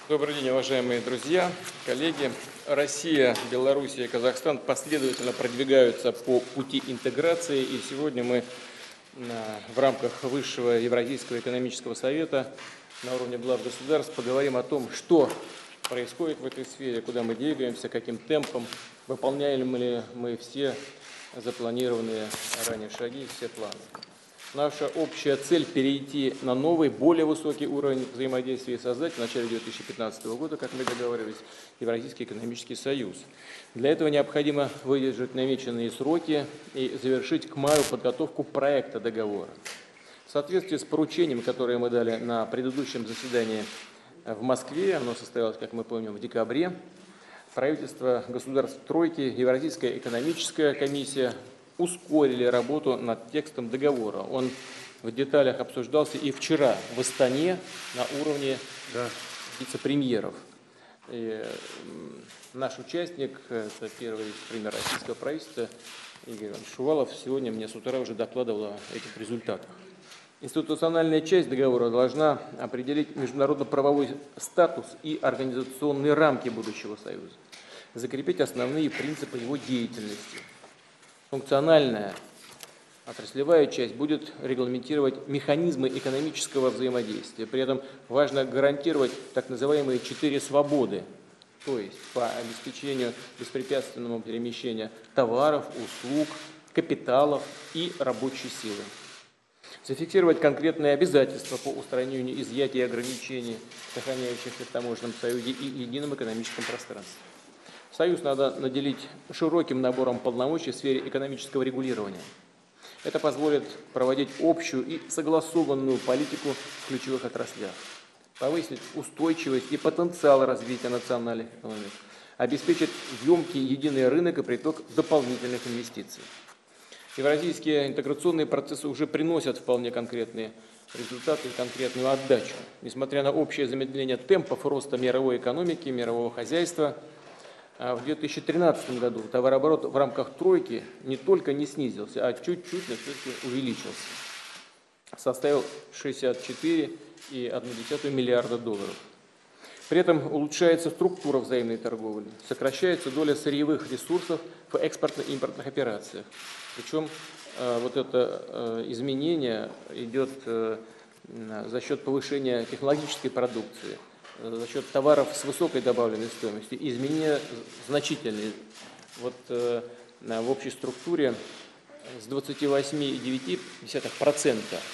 Добрый день, уважаемые друзья, коллеги. Россия, Белоруссия и Казахстан последовательно продвигаются по пути интеграции. И сегодня мы в рамках Высшего Евразийского экономического совета на уровне глав государств поговорим о том, что происходит в этой сфере, куда мы двигаемся, каким темпом, выполняем ли мы все запланированные ранее шаги, все планы. Наша общая цель – перейти на новый, более высокий уровень взаимодействия и создать в начале 2015 года, как мы договаривались, Евразийский экономический союз. Для этого необходимо выдержать намеченные сроки и завершить к маю подготовку проекта договора. В соответствии с поручением, которое мы дали на предыдущем заседании в Москве, оно состоялось, как мы помним, в декабре, правительство государств Тройки, Евразийская экономическая комиссия ускорили работу над текстом договора. Он в деталях обсуждался и вчера в Астане на уровне вице-премьеров. Наш участник, это первый вице-премьер российского правительства Игорь Иванович Шувалов, сегодня мне с утра уже докладывал о этих результатах. Институциональная часть договора должна определить международно-правовой статус и организационные рамки будущего союза, закрепить основные принципы его деятельности. Функциональная отраслевая часть будет регламентировать механизмы экономического взаимодействия. При этом важно гарантировать так называемые 4 свободы, то есть по обеспечению беспрепятственного перемещения товаров, услуг, капиталов и рабочей силы. Зафиксировать конкретные обязательства по устранению изъятий и ограничений, сохраняющихся в таможенном союзе и едином экономическом пространстве. Союз надо наделить широким набором полномочий в сфере экономического регулирования. Это позволит проводить общую и согласованную политику в ключевых отраслях, повысить устойчивость и потенциал развития национальных экономик, обеспечить емкий единый рынок и приток дополнительных инвестиций. Евразийские интеграционные процессы уже приносят вполне конкретные результаты и конкретную отдачу. Несмотря на общее замедление темпов роста мировой экономики, мирового хозяйства, в 2013 году товарооборот в рамках тройки не только не снизился, а чуть-чуть, но все-таки увеличился. Составил 64,1 миллиарда долларов. При этом улучшается структура взаимной торговли, сокращается доля сырьевых ресурсов в экспортно-импортных операциях. Причем вот это изменение идет за счет повышения технологической продукции, за счет товаров с высокой добавленной стоимостью. Изменения значительные. Вот в общей структуре с 28,9%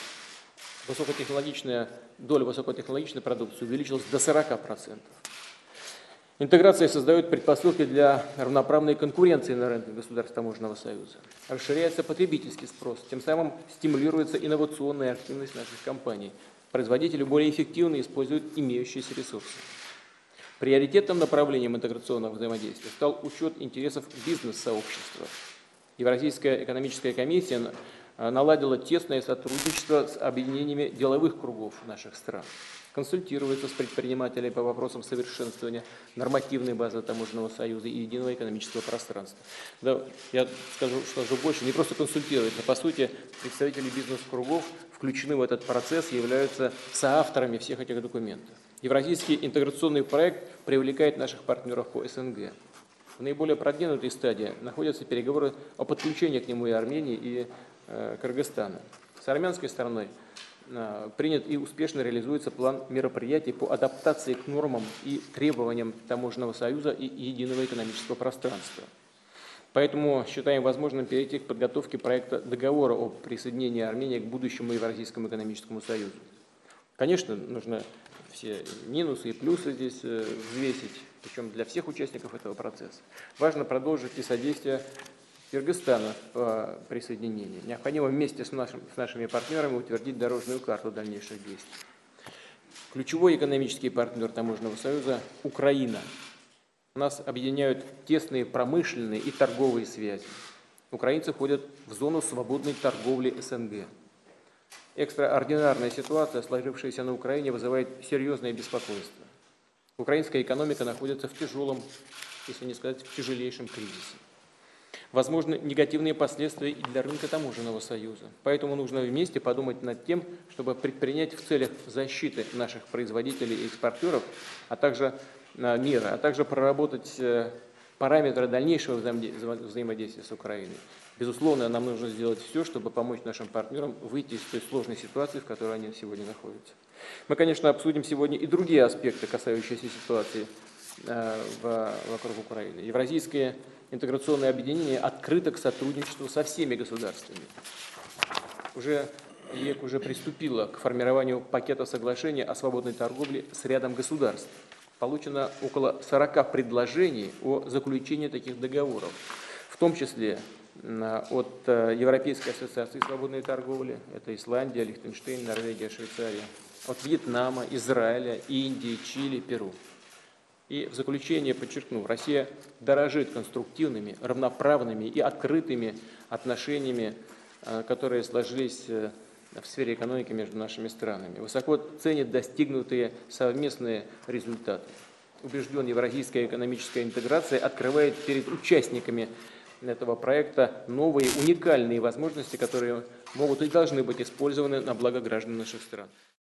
доля высокотехнологичной продукции увеличилась до 40%. Интеграция создает предпосылки для равноправной конкуренции на рынке государств таможенного союза. Расширяется потребительский спрос, тем самым стимулируется инновационная активность наших компаний. Производители более эффективно используют имеющиеся ресурсы. Приоритетным направлением интеграционного взаимодействия стал учет интересов бизнес-сообщества. Евразийская экономическая комиссия наладила тесное сотрудничество с объединениями деловых кругов наших стран. Консультируется с предпринимателями по вопросам совершенствования нормативной базы таможенного союза и единого экономического пространства. Да, я скажу больше, не просто консультируют, но по сути представители бизнес-кругов включены в этот процесс, являются соавторами всех этих документов. Евразийский интеграционный проект привлекает наших партнеров по СНГ. В наиболее продвинутой стадии находятся переговоры о подключении к нему и Армении, и Кыргызстана. С армянской стороной принят и успешно реализуется план мероприятий по адаптации к нормам и требованиям таможенного союза и единого экономического пространства. Поэтому считаем возможным перейти к подготовке проекта договора о присоединении Армении к будущему Евразийскому экономическому союзу. Конечно, нужно все минусы и плюсы здесь взвесить, причем для всех участников этого процесса. Важно продолжить и содействие Кыргызстана по присоединению. Необходимо вместе с нашими партнерами утвердить дорожную карту дальнейших действий. Ключевой экономический партнер таможенного союза – Украина. Нас объединяют тесные промышленные и торговые связи. Украинцы входят в зону свободной торговли СНГ. Экстраординарная ситуация, сложившаяся на Украине, вызывает серьезное беспокойство. Украинская экономика находится в тяжелом, если не сказать в тяжелейшем кризисе. возможны негативные последствия и для рынка таможенного союза. Поэтому нужно вместе подумать над тем, чтобы предпринять в целях защиты наших производителей и экспортеров, а также мира, а также проработать параметры дальнейшего взаимодействия с Украиной. Безусловно, нам нужно сделать все, чтобы помочь нашим партнерам выйти из той сложной ситуации, в которой они сегодня находятся. Мы, конечно, обсудим сегодня и другие аспекты, касающиеся ситуации вокруг Украины. Евразийское интеграционное объединение открыто к сотрудничеству со всеми государствами. ЕК уже приступила к формированию пакета соглашений о свободной торговле с рядом государств. Получено около 40 предложений о заключении таких договоров, в том числе от Европейской ассоциации свободной торговли, это Исландия, Лихтенштейн, Норвегия, Швейцария, от Вьетнама, Израиля, Индии, Чили, Перу. И в заключение подчеркну, Россия дорожит конструктивными, равноправными и открытыми отношениями, которые сложились в сфере экономики между нашими странами. Высоко ценит достигнутые совместные результаты. Убежден, евразийская экономическая интеграция открывает перед участниками этого проекта новые уникальные возможности, которые могут и должны быть использованы на благо граждан наших стран.